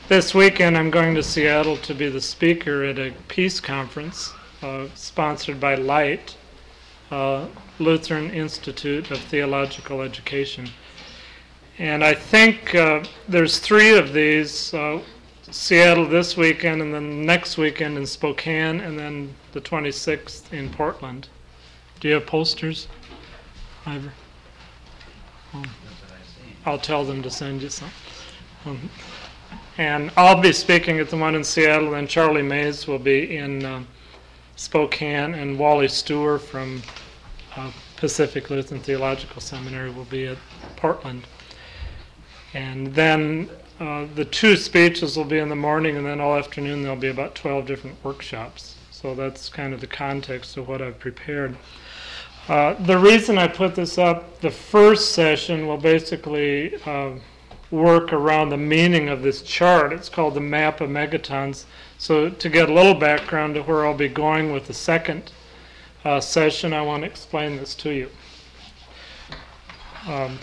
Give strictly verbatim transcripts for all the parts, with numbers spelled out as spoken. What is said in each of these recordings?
This weekend I'm going to Seattle to be the speaker at a peace conference uh, sponsored by Light, uh, Lutheran Institute of Theological Education. And I think uh, there's three of these, uh, Seattle this weekend, and then next weekend in Spokane, and then the twenty-sixth in Portland. Do you have posters, Ivor? Um, I'll tell them to send you some. Um, and I'll be speaking at the one in Seattle, and Charlie Mays will be in uh, Spokane, and Wally Stewart from uh, Pacific Lutheran Theological Seminary will be at Portland. And then uh, the two speeches will be in the morning, and then all afternoon there'll be about twelve different workshops. So that's kind of the context of what I've prepared. Uh, the reason I put this up, the first session will basically uh, work around the meaning of this chart. It's called the Map of Megatons. So to get a little background to where I'll be going with the second uh, session, I want to explain this to you. Um,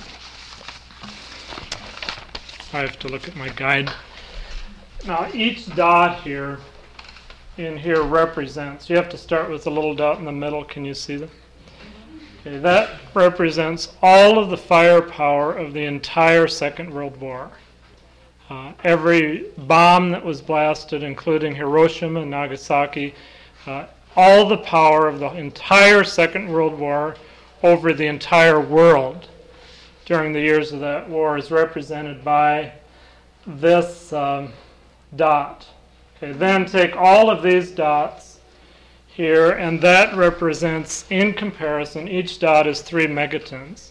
I have to look at my guide. Now each dot here in here represents, you have to start with the little dot in the middle. Can you see that? Okay, that represents all of the firepower of the entire Second World War. Uh, every bomb that was blasted, including Hiroshima and Nagasaki, uh, all the power of the entire Second World War over the entire world during the years of that war is represented by this um, dot. Okay, then take all of these dots here, and that represents, in comparison, each dot is three megatons.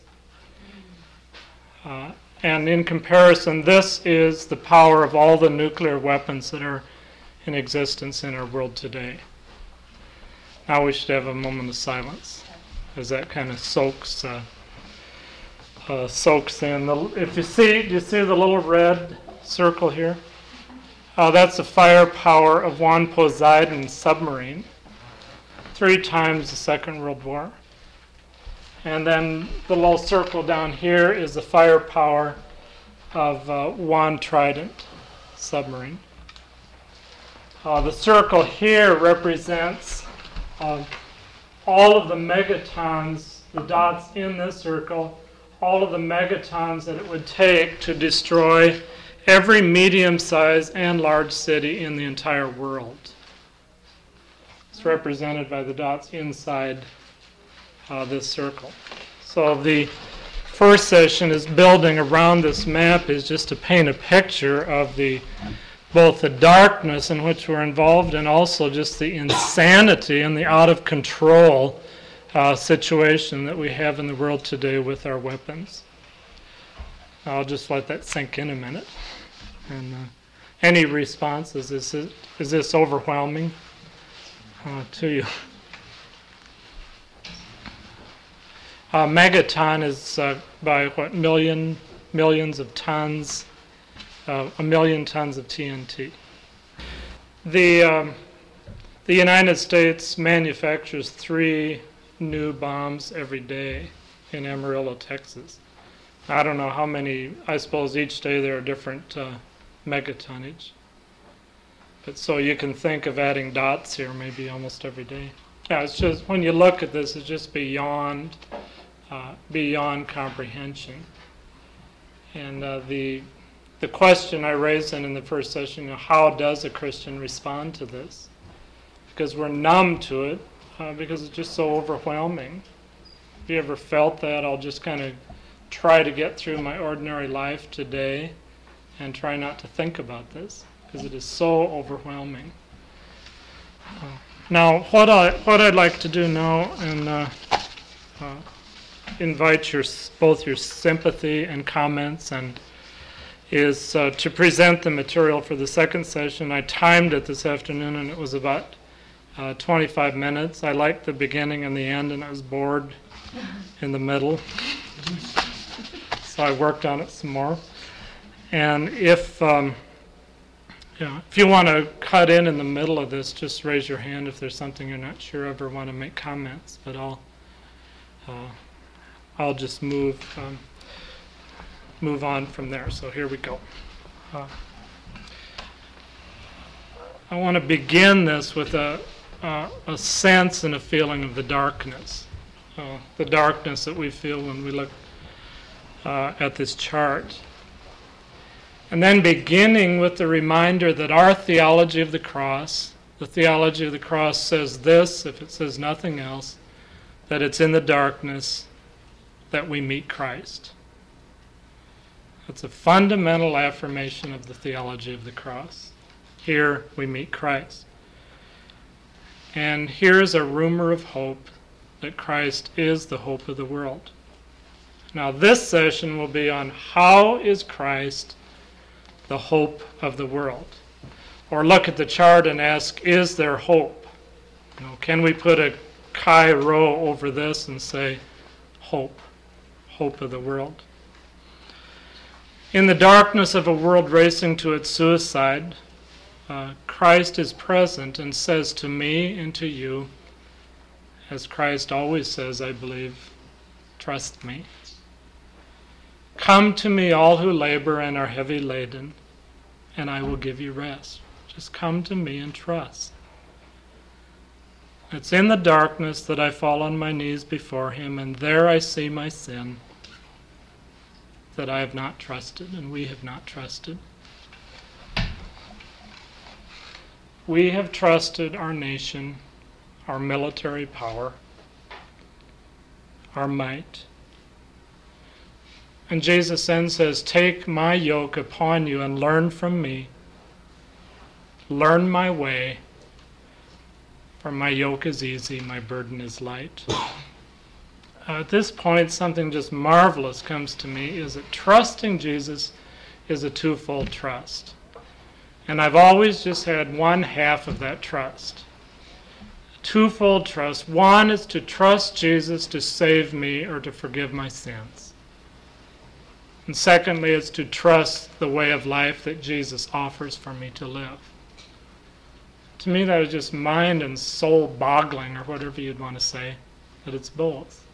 Uh, and in comparison, this is the power of all the nuclear weapons that are in existence in our world today. Now we should have a moment of silence, as that kind of soaks uh, uh, soaks in. The, if you see, do you see the little red circle here? Uh, that's the firepower of one Poseidon submarine. Three times the Second World War. And then the little circle down here is the firepower of uh, one Trident submarine. Uh, the circle here represents uh, all of the megatons, the dots in this circle, all of the megatons that it would take to destroy every medium-sized and large city in the entire world. It's represented by the dots inside uh, this circle. So the first session is building around this map is just to paint a picture of the both the darkness in which we're involved and also just the insanity and the out of control uh, situation that we have in the world today with our weapons. I'll just let that sink in a minute. And uh, any responses? Is this, is this overwhelming uh, to you? Uh, megaton is uh, by what million, millions of tons, uh, a million tons of T N T. The um, the United States manufactures three new bombs every day in Amarillo, Texas. I don't know how many. I suppose each day there are different uh, megatonnage. But so you can think of adding dots here maybe almost every day. Yeah, it's just when you look at this, it's just beyond uh, beyond comprehension. And uh, the the question I raised in, in the first session, you know, how does a Christian respond to this? Because we're numb to it, uh, because it's just so overwhelming. Have you ever felt that? I'll just kind of try to get through my ordinary life today and try not to think about this, because it is so overwhelming. Uh, now, what, I, what I'd like to do now, and uh, uh, invite your both your sympathy and comments, and is uh, to present the material for the second session. I timed it this afternoon, and it was about uh, twenty-five minutes. I liked the beginning and the end, and I was bored in the middle. So I worked on it some more. And if um, you know, if you want to cut in in the middle of this, just raise your hand if there's something you're not sure of or want to make comments. But I'll uh, I'll just move um, move on from there. So here we go. Uh, I want to begin this with a, a, a sense and a feeling of the darkness. Uh, the darkness that we feel when we look uh, at this chart. And then beginning with the reminder that our theology of the cross, the theology of the cross says this, if it says nothing else, that it's in the darkness that we meet Christ. That's a fundamental affirmation of the theology of the cross. Here we meet Christ. And here's a rumor of hope that Christ is the hope of the world. Now this session will be on how is Christ the hope of the world? Or look at the chart and ask, is there hope? You know, can we put a chi rho over this and say hope, hope of the world? In the darkness of a world racing to its suicide, uh, Christ is present and says to me and to you, as Christ always says, I believe, trust me. Come to me, all who labor and are heavy laden, and I will give you rest. Just come to me and trust. It's in the darkness that I fall on my knees before him, and there I see my sin, that I have not trusted, and we have not trusted. We have trusted our nation, our military power, our might. And Jesus then says, take my yoke upon you and learn from me. Learn my way, for my yoke is easy, my burden is light. Uh, at this point, something just marvelous comes to me, is that trusting Jesus is a twofold trust. And I've always just had one half of that trust. Twofold trust. One is to trust Jesus to save me or to forgive my sins. And secondly, it's to trust the way of life that Jesus offers for me to live. To me, that is just mind and soul boggling, or whatever you'd want to say, that it's both.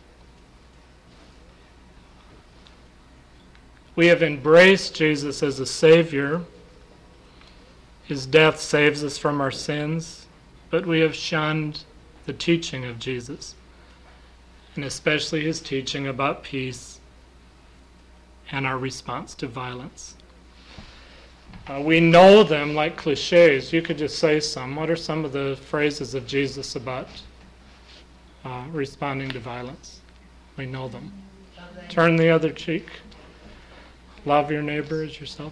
We have embraced Jesus as a Savior. His death saves us from our sins, but we have shunned the teaching of Jesus, and especially his teaching about peace and our response to violence. Uh, we know them like cliches. You could just say some. What are some of the phrases of Jesus about uh, responding to violence? We know them. Turn the other cheek. Love your neighbor as yourself.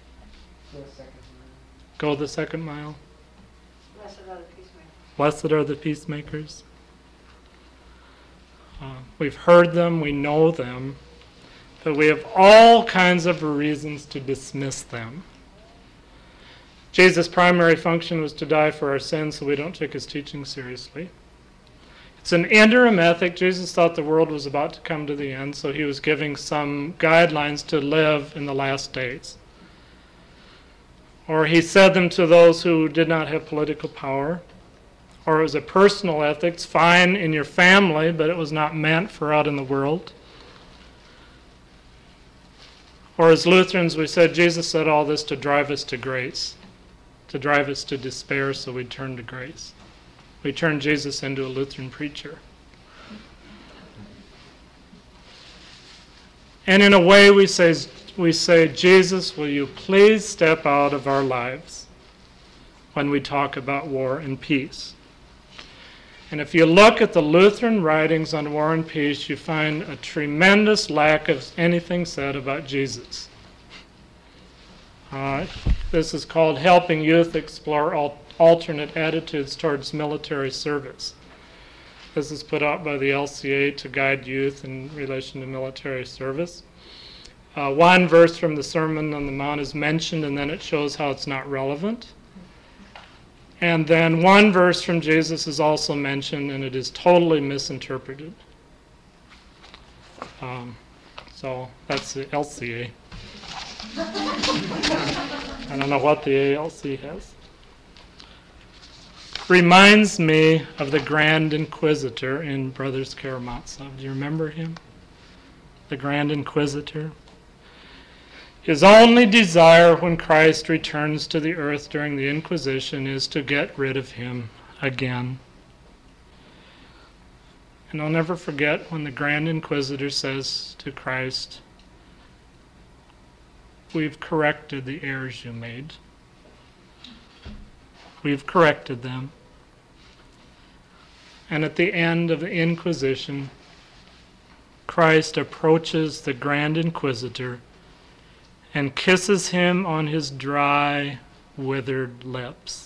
Go the second mile. Blessed are the peacemakers. Blessed are the peacemakers. Uh, we've heard them, we know them, but we have all kinds of reasons to dismiss them. Jesus' primary function was to die for our sins, so we don't take his teaching seriously. It's an interim ethic. Jesus thought the world was about to come to the end, so he was giving some guidelines to live in the last days. Or he said them to those who did not have political power. Or it was a personal ethics, fine in your family, but it was not meant for out in the world. Or as Lutherans, we said Jesus said all this to drive us to grace, to drive us to despair so we'd turn to grace. We turned Jesus into a Lutheran preacher. And in a way we say, we say, Jesus, will you please step out of our lives when we talk about war and peace? And if you look at the Lutheran writings on war and peace, you find a tremendous lack of anything said about Jesus. Uh, this is called Helping Youth Explore Al- Alternate Attitudes Towards Military Service. This is put out by the L C A to guide youth in relation to military service. Uh, one verse from the Sermon on the Mount is mentioned, and then it shows how it's not relevant. And then one verse from Jesus is also mentioned, and it is totally misinterpreted. Um, so that's the L C A. I don't know what the A L C has. Reminds me of the Grand Inquisitor in Brothers Karamazov. Do you remember him? The Grand Inquisitor. His only desire when Christ returns to the earth during the Inquisition is to get rid of him again. And I'll never forget when the Grand Inquisitor says to Christ, "We've corrected the errors you made. We've corrected them." And at the end of the Inquisition, Christ approaches the Grand Inquisitor and kisses him on his dry, withered lips.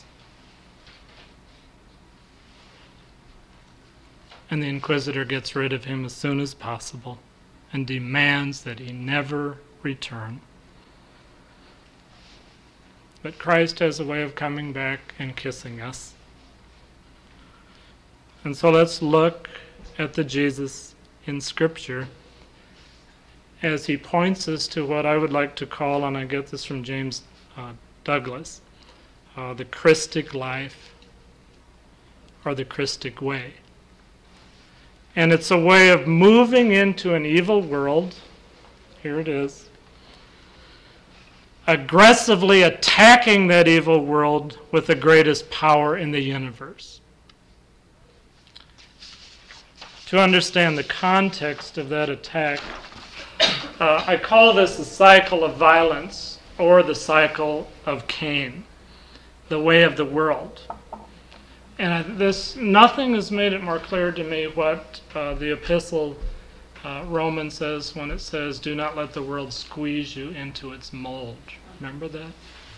And the Inquisitor gets rid of him as soon as possible and demands that he never return. But Christ has a way of coming back and kissing us. And so let's look at the Jesus in Scripture as he points us to what I would like to call, and I get this from James uh, Douglas, uh, the Christic life or the Christic way. And it's a way of moving into an evil world. Here it is. Aggressively attacking that evil world with the greatest power in the universe. To understand the context of that attack, uh, I call this the cycle of violence, or the cycle of Cain, the way of the world. And this, nothing has made it more clear to me what uh, the epistle uh, Roman says when it says, "Do not let the world squeeze you into its mold." Remember that?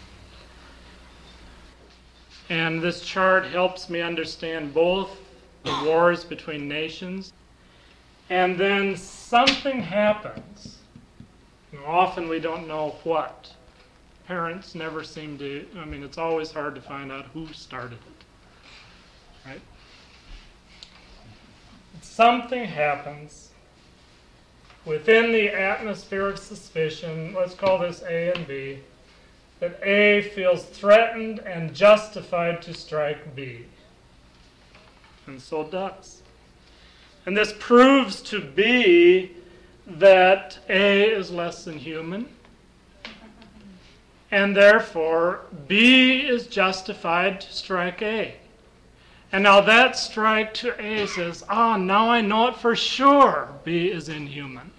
And this chart helps me understand both the wars between nations, and then something happens. You know, often we don't know what. Parents never seem to, I mean, it's always hard to find out who started it. Right? Something happens within the atmosphere of suspicion, let's call this A and B, that A feels threatened and justified to strike B. And so does. And this proves to be that A is less than human, and therefore B is justified to strike A. And now that strike to A says, ah, now I know it for sure, B is inhuman.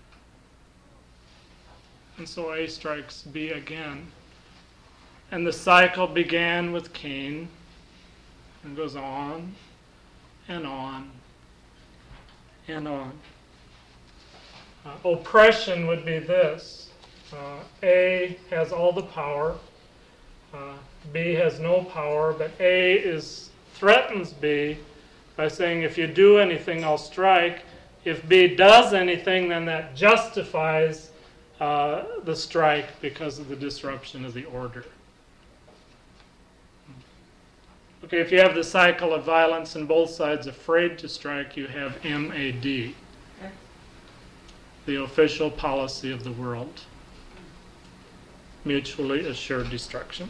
And so A strikes B again. And the cycle began with Cain and goes on and on and on. Uh, oppression would be this. Uh, A has all the power. Uh, B has no power, but A is threatens B by saying, if you do anything, I'll strike. If B does anything, then that justifies uh, the strike because of the disruption of the order. Okay, if you have the cycle of violence and both sides afraid to strike, you have M A D, the official policy of the world. Mutually assured destruction.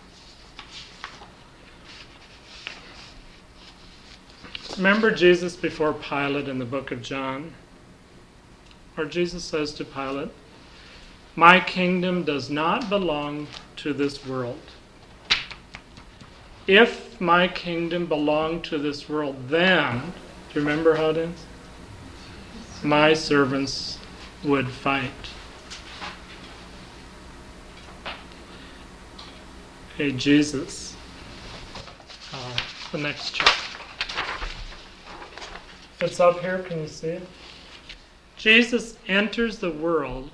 Remember Jesus before Pilate in the book of John, where Jesus says to Pilate, "My kingdom does not belong to this world. If my kingdom belonged to this world, then," do you remember how it ends? "My servants would fight." Okay, Jesus. Uh, the next chapter. If it's up here, can you see it? Jesus enters the world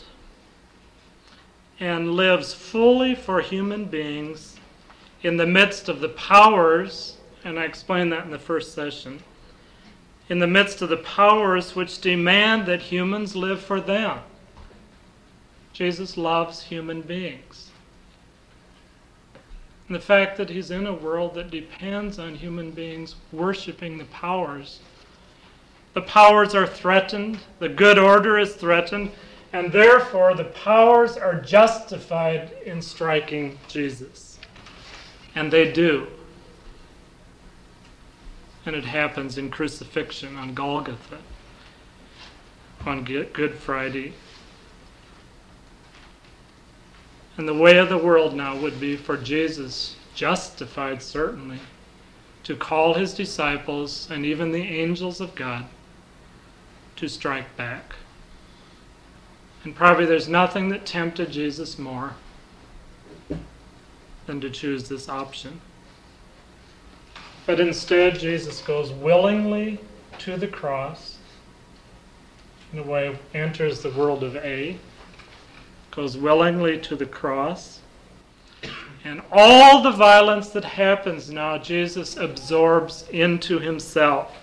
and lives fully for human beings in the midst of the powers, and I explained that in the first session, in the midst of the powers which demand that humans live for them. Jesus loves human beings. And the fact that he's in a world that depends on human beings worshiping the powers, the powers are threatened, the good order is threatened, and therefore the powers are justified in striking Jesus. And they do. And it happens in crucifixion on Golgotha, on Good Friday. And the way of the world now would be for Jesus, justified certainly, to call his disciples and even the angels of God to strike back. And probably there's nothing that tempted Jesus more than to choose this option. But instead, Jesus goes willingly to the cross, in a way enters the world of A, goes willingly to the cross, and all the violence that happens now, Jesus absorbs into himself.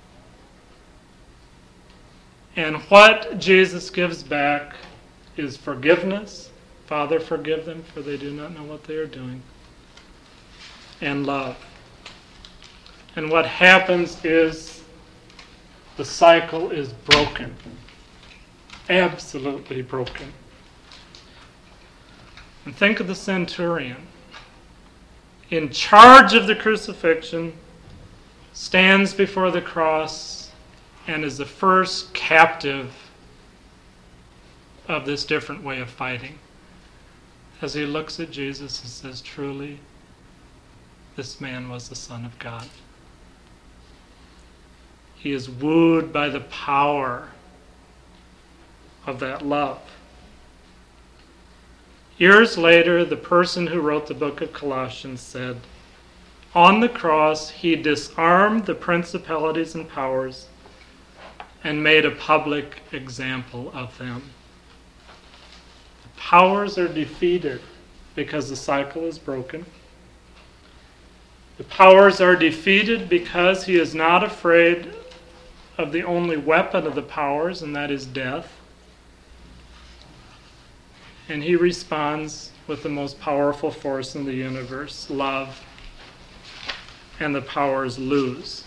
And what Jesus gives back is forgiveness. Father, forgive them, for they do not know what they are doing. And love. And what happens is the cycle is broken. Absolutely broken. And think of the centurion. In charge of the crucifixion, stands before the cross, and is the first captive of this different way of fighting. As he looks at Jesus and says, truly, this man was the Son of God. He is wooed by the power of that love. Years later, the person who wrote the book of Colossians said, on the cross, he disarmed the principalities and powers and made a public example of them. The powers are defeated because the cycle is broken. The powers are defeated because he is not afraid of the only weapon of the powers, and that is death. And he responds with the most powerful force in the universe, love, and the powers lose.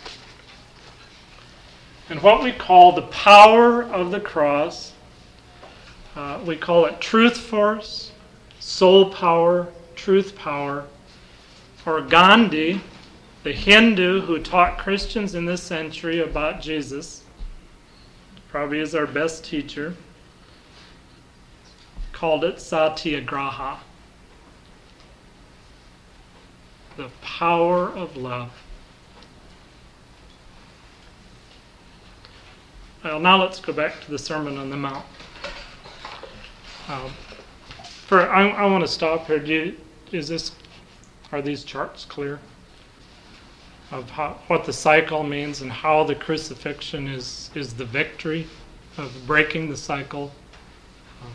And what we call the power of the cross, uh, we call it truth force, soul power, truth power, or Gandhi, the Hindu who taught Christians in this century about Jesus, probably is our best teacher, called it Satyagraha. The power of love. Well, now let's go back to the Sermon on the Mount. Um, for I, I want to stop here. Do you, is this? Are these charts clear of how, what the cycle means and how the crucifixion is is the victory of breaking the cycle? Um,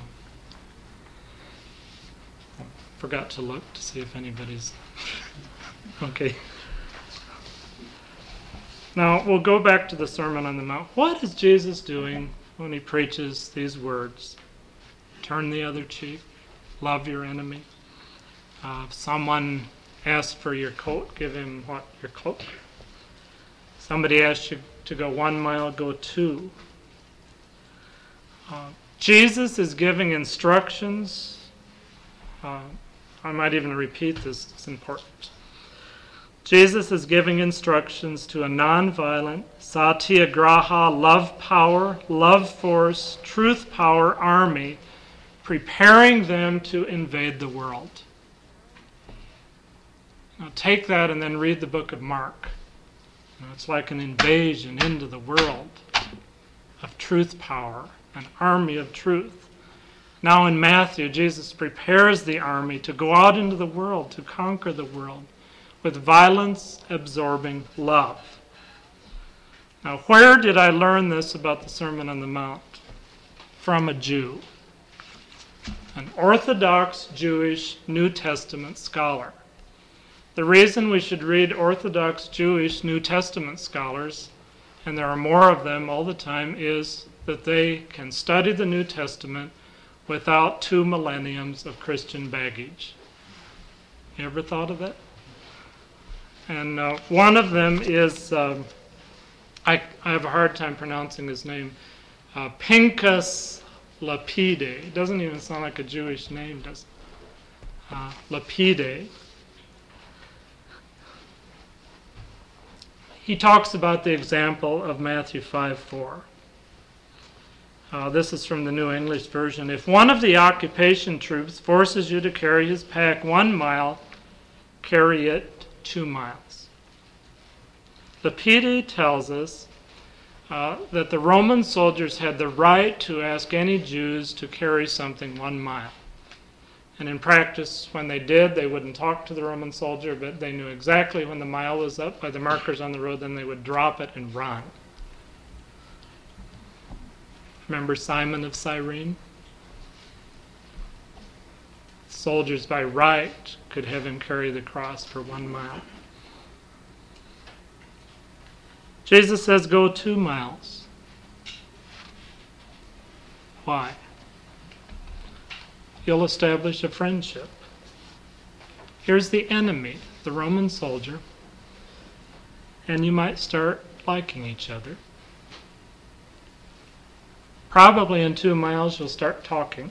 forgot to look to see if anybody's okay. Now we'll go back to the Sermon on the Mount. What is Jesus doing when he preaches these words? Turn the other cheek, love your enemy. Uh, if someone asks for your coat, give him what? Your cloak. Somebody asks you to go one mile, go two. Uh, Jesus is giving instructions. Uh, I might even repeat this, it's important. Jesus is giving instructions to a nonviolent, Satyagraha, love power, love force, truth power army, preparing them to invade the world. Now take that and then read the book of Mark. You know, it's like an invasion into the world of truth power, an army of truth. Now in Matthew, Jesus prepares the army to go out into the world, to conquer the world, with violence-absorbing love. Now, where did I learn this about the Sermon on the Mount? From a Jew, an Orthodox Jewish New Testament scholar. The reason we should read Orthodox Jewish New Testament scholars, and there are more of them all the time, is that they can study the New Testament without two millenniums of Christian baggage. You ever thought of that? And uh, one of them is, um, I, I have a hard time pronouncing his name, uh, Pinchas Lapide. It doesn't even sound like a Jewish name, does it? Uh, Lapide. He talks about the example of Matthew five four. Uh, this is from the New English Version. If one of the occupation troops forces you to carry his pack one mile, carry it two miles. The P D tells us uh, that the Roman soldiers had the right to ask any Jews to carry something one mile. And in practice, when they did, they wouldn't talk to the Roman soldier, but they knew exactly when the mile was up by the markers on the road, then they would drop it and run. Remember Simon of Cyrene? Soldiers by right could have him carry the cross for one mile. Jesus says, go two miles. Why? You'll establish a friendship. Here's the enemy, the Roman soldier, and you might start liking each other. Probably in two miles you'll start talking.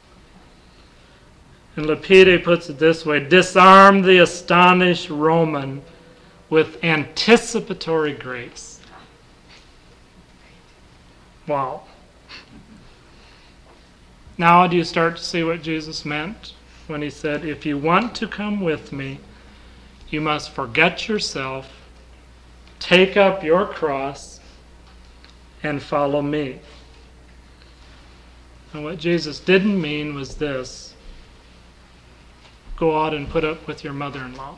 And Lapide puts it this way, disarm the astonished Roman with anticipatory grace. Wow. Now do you start to see what Jesus meant when he said, if you want to come with me, you must forget yourself, take up your cross, and follow me. And what Jesus didn't mean was this, go out and put up with your mother-in-law.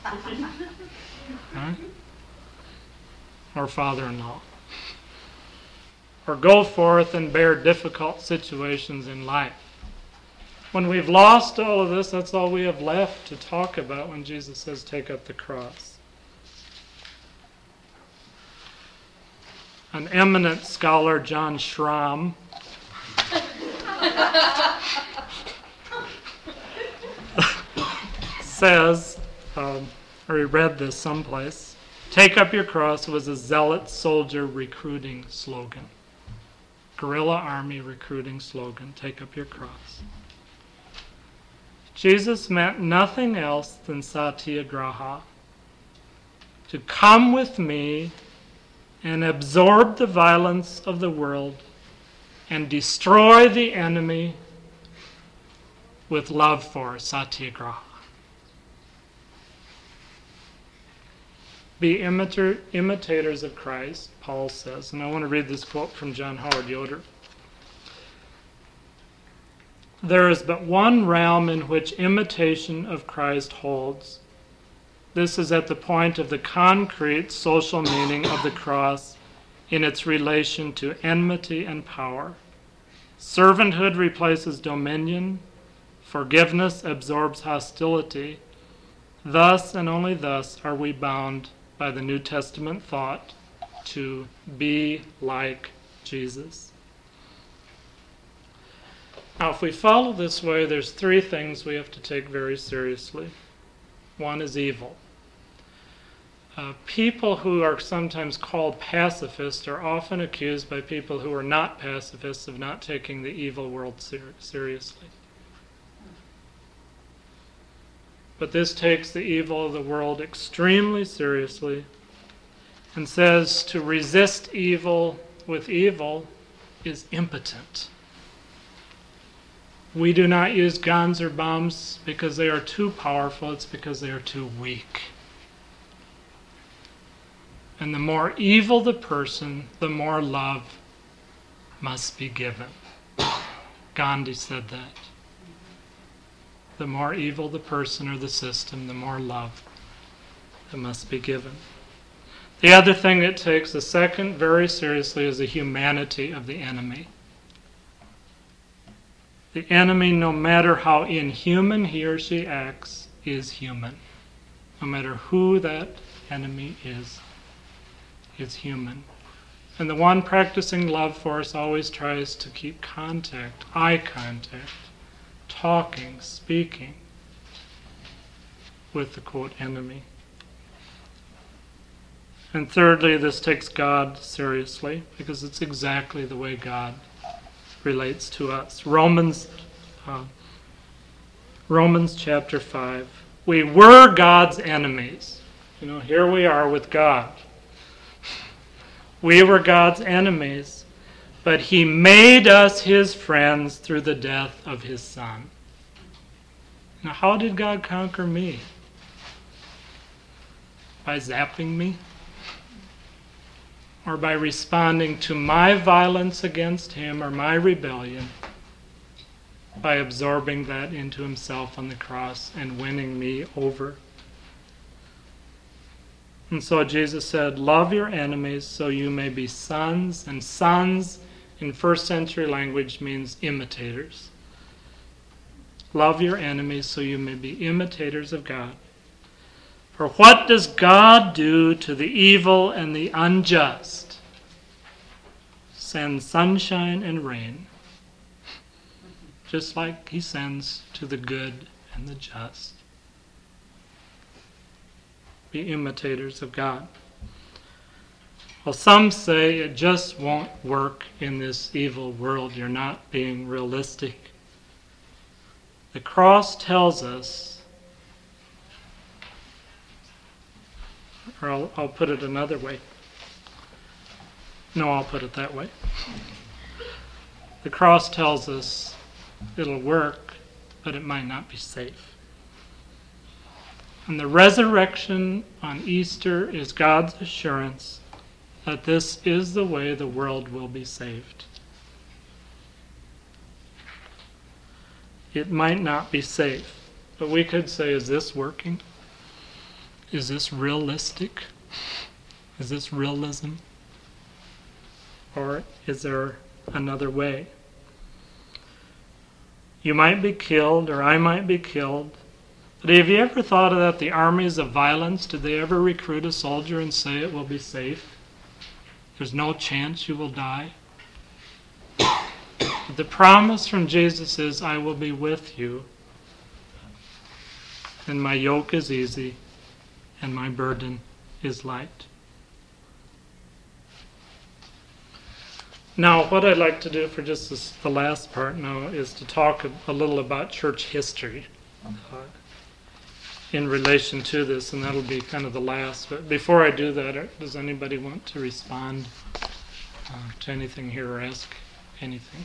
Huh? Or father-in-law. Or go forth and bear difficult situations in life. When we've lost all of this, that's all we have left to talk about when Jesus says, take up the cross. An eminent scholar, John Schramm, says, um, or he read this someplace, take up your cross was a zealot soldier recruiting slogan. Guerrilla army recruiting slogan, take up your cross. Jesus meant nothing else than satyagraha, to come with me and absorb the violence of the world and destroy the enemy with love for satyagraha. Be imiter- imitators of Christ, Paul says. And I want to read this quote from John Howard Yoder. There is but one realm in which imitation of Christ holds. This is at the point of the concrete social meaning of the cross in its relation to enmity and power. Servanthood replaces dominion. Forgiveness absorbs hostility. Thus and only thus are we bound by the New Testament thought to be like Jesus. Now, if we follow this way, there's three things we have to take very seriously. One is evil. Uh, people who are sometimes called pacifists are often accused by people who are not pacifists of not taking the evil world ser- seriously. But this takes the evil of the world extremely seriously and says to resist evil with evil is impotent. We do not use guns or bombs because they are too powerful. It's because they are too weak. And the more evil the person, the more love must be given. Gandhi said that. The more evil the person or the system, the more love that must be given. The other thing it takes, the second, very seriously, is the humanity of the enemy. The enemy, no matter how inhuman he or she acts, is human. No matter who that enemy is, is human. And the one practicing love for us always tries to keep contact, eye contact, talking, speaking with the quote enemy. And thirdly, this takes God seriously because it's exactly the way God relates to us. Romans, uh, Romans chapter five. We were God's enemies. You know, here we are with God. We were God's enemies, but he made us his friends through the death of his Son. Now, how did God conquer me? By zapping me? Or by responding to my violence against him or my rebellion, by absorbing that into himself on the cross and winning me over? And so Jesus said, love your enemies so you may be sons. And sons in first century language means imitators. Love your enemies so you may be imitators of God. For what does God do to the evil and the unjust? Send sunshine and rain, just like he sends to the good and the just. Be imitators of God. Well, some say it just won't work in this evil world. You're not being realistic. The cross tells us, or I'll, I'll put it another way. No, I'll put it that way. The cross tells us it'll work, but it might not be safe. And the resurrection on Easter is God's assurance that this is the way the world will be saved. It might not be safe, but we could say, is this working? Is this realistic? Is this realism? Or is there another way? You might be killed, or I might be killed. But have you ever thought of that? The armies of violence, did they ever recruit a soldier and say it will be safe? There's no chance you will die. But the promise from Jesus is, I will be with you, and my yoke is easy, and my burden is light. Now, what I'd like to do for just this, the last part now is to talk a, a little about church history uh, in relation to this, and that'll be kind of the last. But before I do that, does anybody want to respond uh, to anything here or ask anything?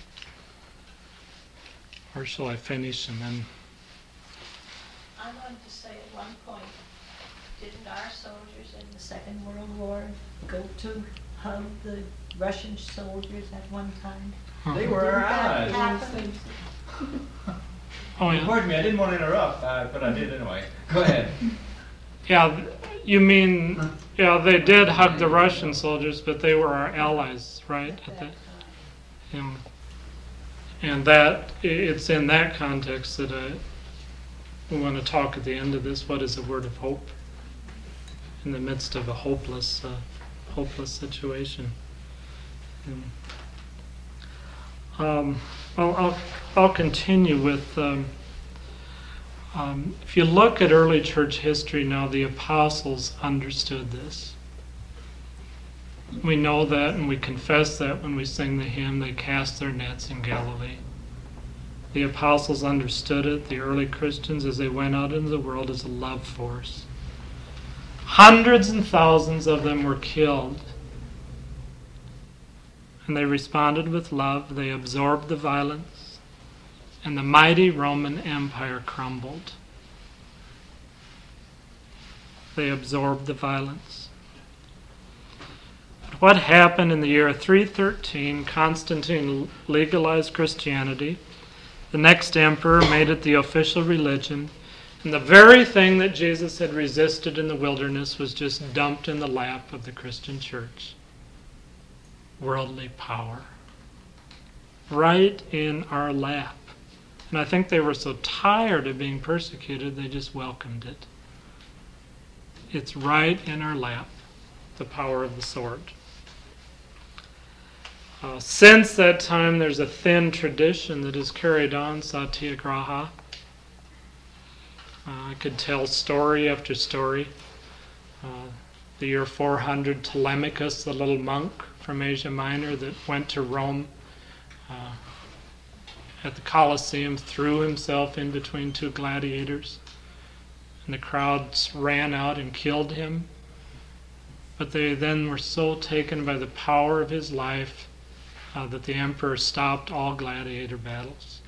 Or shall I finish and then... I wanted to say at one point, didn't our soldiers in the Second World War go to hug the Russian soldiers at one time? They were our allies. Happened. Oh, yeah. Pardon me, I didn't want to interrupt, uh, but I did anyway. Go ahead. Yeah, you mean, yeah, they did hug the Russian soldiers, but they were our allies, right? At the, um, and that, it's in that context that I, we want to talk at the end of this. What is a word of hope in the midst of a hopeless, uh, hopeless situation? And, um, well, I'll, I'll continue with, um, um, if you look at early church history now, the apostles understood this. We know that, and we confess that when we sing the hymn, they cast their nets in Galilee. The apostles understood it, the early Christians, as they went out into the world as a love force. Hundreds and thousands of them were killed. And they responded with love. They absorbed the violence. And the mighty Roman Empire crumbled. They absorbed the violence. But what happened in the year three thirteen? Constantine legalized Christianity. The next emperor made it the official religion. And the very thing that Jesus had resisted in the wilderness was just dumped in the lap of the Christian church. Worldly power. Right in our lap. And I think they were so tired of being persecuted, they just welcomed it. It's right in our lap, the power of the sword. Uh, since that time, there's a thin tradition that is carried on, Satyagraha. Uh, I could tell story after story. Uh, the year four hundred, Telemachus, the little monk from Asia Minor that went to Rome uh, at the Colosseum, threw himself in between two gladiators, and the crowds ran out and killed him. But they then were so taken by the power of his life uh, that the emperor stopped all gladiator battles.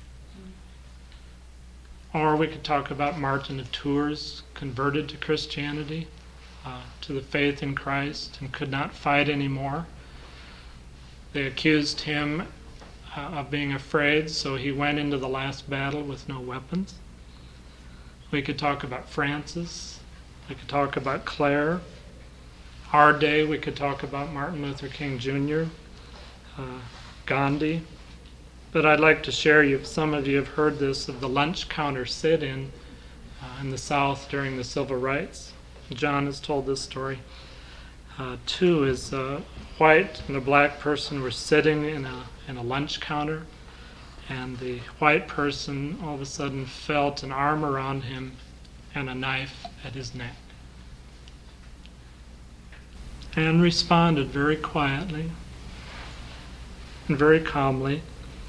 Or we could talk about Martin of Tours, converted to Christianity, uh, to the faith in Christ, and could not fight anymore. They accused him uh, of being afraid, so he went into the last battle with no weapons. We could talk about Francis. We could talk about Clare. Our day, we could talk about Martin Luther King Junior, uh, Gandhi. But I'd like to share you, some of you have heard this, of the lunch counter sit-in uh, in the South during the Civil Rights. John has told this story. Uh, two is a white and a black person were sitting in a, in a lunch counter, and the white person all of a sudden felt an arm around him and a knife at his neck, and responded very quietly and very calmly,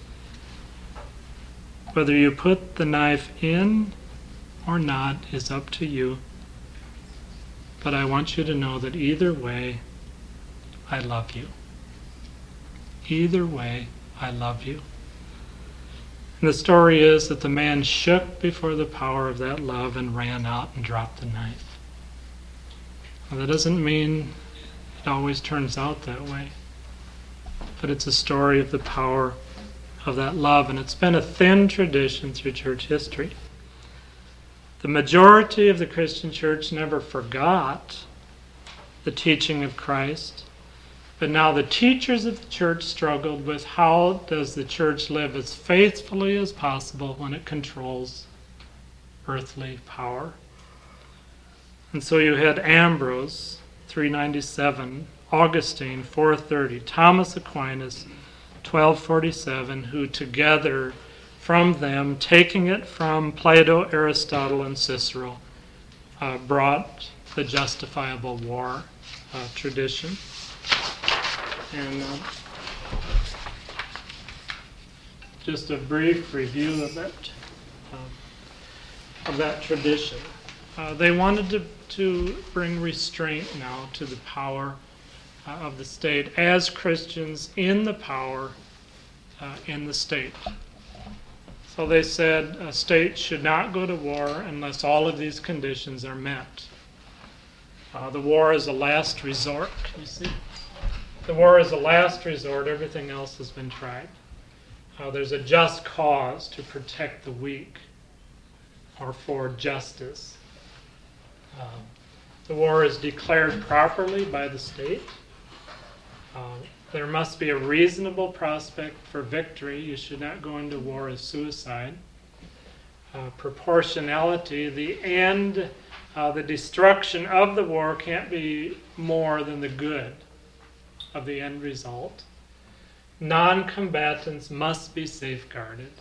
"Whether you put the knife in or not is up to you, but I want you to know that either way, I love you. Either way, I love you." And the story is that the man shook before the power of that love and ran out and dropped the knife. Now, that doesn't mean it always turns out that way, but it's a story of the power of that love, and it's been a thin tradition through church history. The majority of the Christian church never forgot the teaching of Christ, but now the teachers of the church struggled with how does the church live as faithfully as possible when it controls earthly power. And so you had Ambrose, three ninety-seven, Augustine, four thirty, Thomas Aquinas, twelve forty-seven, who together from them, taking it from Plato, Aristotle, and Cicero, uh, brought the justifiable war uh, tradition. And uh, just a brief review of that, uh, of that tradition. Uh, they wanted to, to bring restraint now to the power uh, of the state as Christians in the power uh, in the state. So they said a state should not go to war unless all of these conditions are met. Uh, the war is a last resort, you see. The war is a last resort. Everything else has been tried. Uh, there's a just cause to protect the weak or for justice. Uh, the war is declared properly by the state. Uh, There must be a reasonable prospect for victory. You should not go into war as suicide. Uh, proportionality, the end, uh, the destruction of the war can't be more than the good of the end result. Non-combatants must be safeguarded.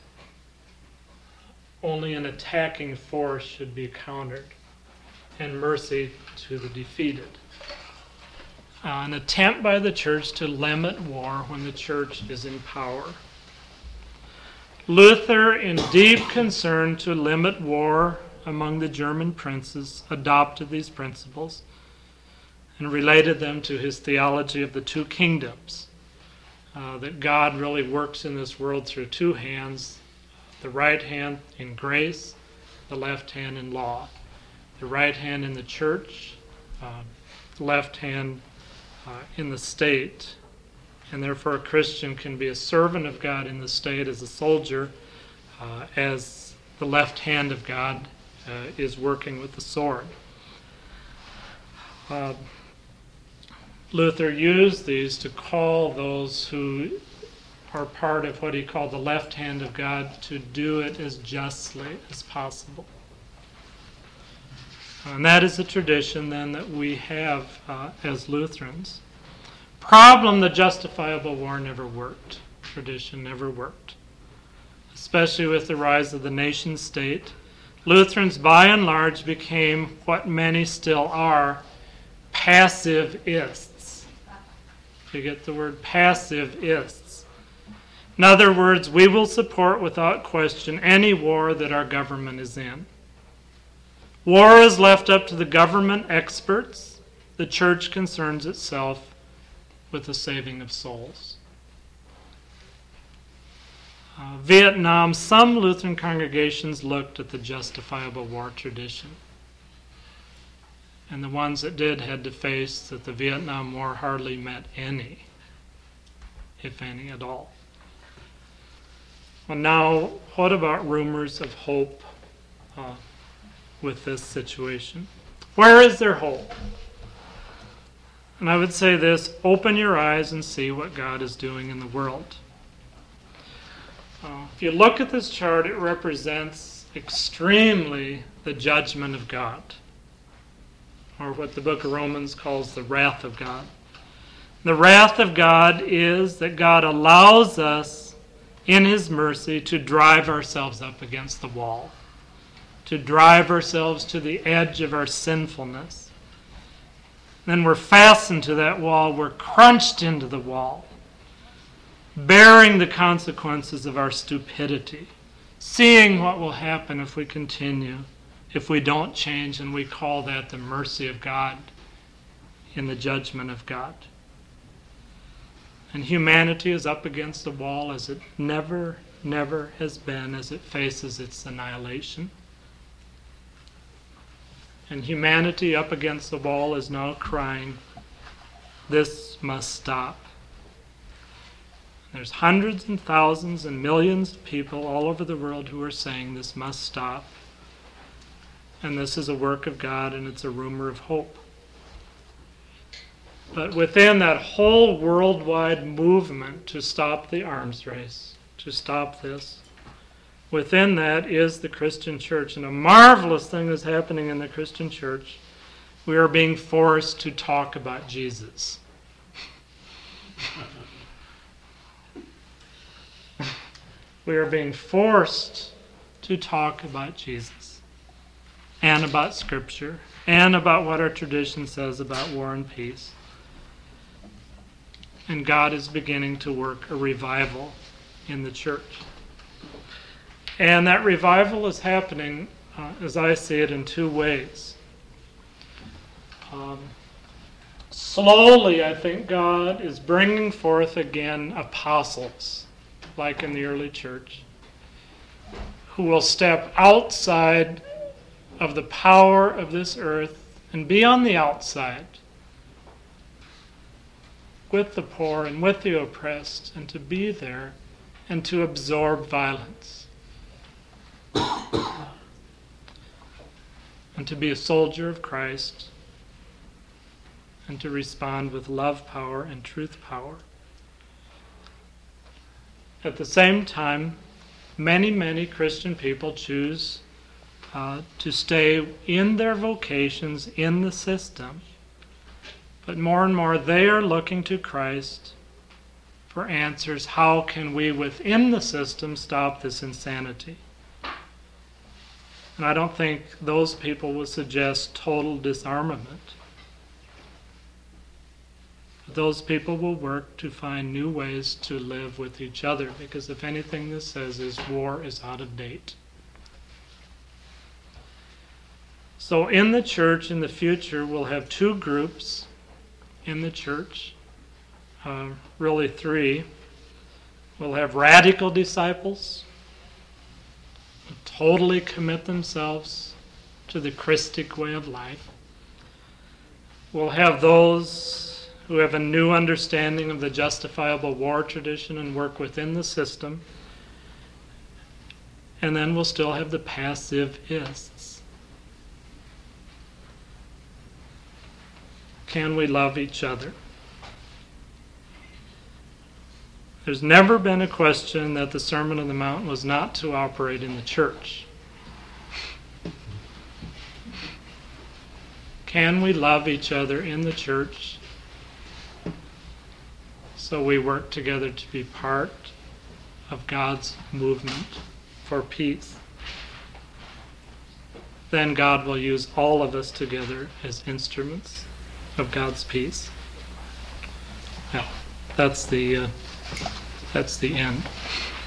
Only an attacking force should be countered, and mercy to the defeated. Uh, an attempt by the church to limit war when the church is in power. Luther, in deep concern to limit war among the German princes, adopted these principles and related them to his theology of the two kingdoms, uh, that God really works in this world through two hands, the right hand in grace, the left hand in law. The right hand in the church, uh, the left hand Uh, in the state, and therefore a Christian can be a servant of God in the state as a soldier, uh, as the left hand of God uh, is working with the sword. Uh, Luther used these to call those who are part of what he called the left hand of God to do it as justly as possible. And that is a tradition then that we have uh, as Lutherans. Problem, the justifiable war never worked. Tradition never worked. Especially with the rise of the nation state. Lutherans by and large became what many still are, pacifist. You get the word pacifist. In other words, we will support without question any war that our government is in. War is left up to the government experts. The church concerns itself with the saving of souls. uh, Vietnam, some Lutheran congregations looked at the justifiable war tradition. And the ones that did had to face that the Vietnam War hardly met any, if any at all. Well, now, what about rumors of hope uh, with this situation? Where is there hope? And I would say this: open your eyes and see what God is doing in the world. Uh, if you look at this chart, it represents extremely the judgment of God, or what the book of Romans calls the wrath of God. The wrath of God is that God allows us, in His mercy, to drive ourselves up against the wall, to drive ourselves to the edge of our sinfulness. Then we're fastened to that wall, we're crunched into the wall, bearing the consequences of our stupidity, seeing what will happen if we continue, if we don't change, and we call that the mercy of God in the judgment of God. And humanity is up against the wall as it never, never has been as it faces its annihilation. And humanity up against the wall is now crying, this must stop. There's hundreds and thousands and millions of people all over the world who are saying this must stop. And this is a work of God, and it's a rumor of hope. But within that whole worldwide movement to stop the arms race, to stop this, within that is the Christian church. And a marvelous thing is happening in the Christian church. We are being forced to talk about Jesus. We are being forced to talk about Jesus and about Scripture and about what our tradition says about war and peace. And God is beginning to work a revival in the church. And that revival is happening, uh, as I see it, in two ways. Um, slowly, I think God is bringing forth again apostles, like in the early church, who will step outside of the power of this earth and be on the outside with the poor and with the oppressed, and to be there and to absorb violence. And to be a soldier of Christ, and to respond with love power and truth power. At the same time, many, many Christian people choose uh, to stay in their vocations in the system. But more and more they are looking to Christ for answers. How can we within the system stop this insanity? And I don't think those people would suggest total disarmament. Those people will work to find new ways to live with each other, because if anything this says is war is out of date. So in the church in the future we'll have two groups in the church, uh, really three. We'll have radical disciples who totally commit themselves to the Christic way of life. We'll have those who have a new understanding of the justifiable war tradition and work within the system. And then we'll still have the passivists. Can we love each other? There's never been a question that the Sermon on the Mount was not to operate in the church. Can we love each other in the church so we work together to be part of God's movement for peace? Then God will use all of us together as instruments of God's peace. Yeah, that's the uh, that's the end.